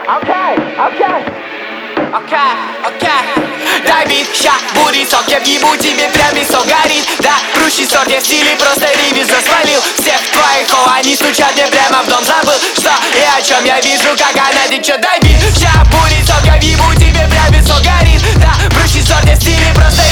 Дай бит, ща будет сок, я въебу тебе прям лицо горит. Да, прущий сорт, я в стиле, просто ревизор свалил. Всех твоих они стучат мне прямо в дом. Забыл, что и о чем я вижу, как она течет. Дай бит, ща будет сок, я въебу тебе прям лицо горит. Да, прущий сорт, я в стиле, просто